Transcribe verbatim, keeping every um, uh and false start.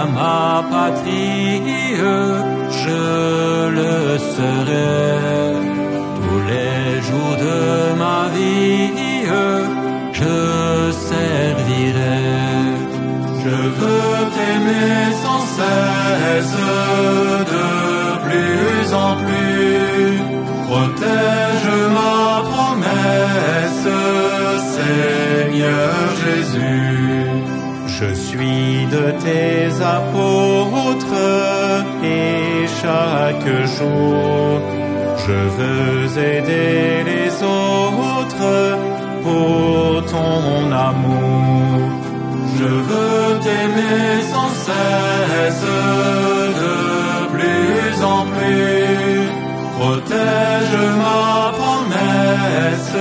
ma patrie, je le serai. Tous les jours de ma vie, je servirai. Je veux t'aimer sans cesse, de plus en plus. Protège ma promesse, Seigneur Jésus. Je suis de tes apôtres et chaque jour, je veux aider les autres pour ton amour. Je veux t'aimer sans cesse,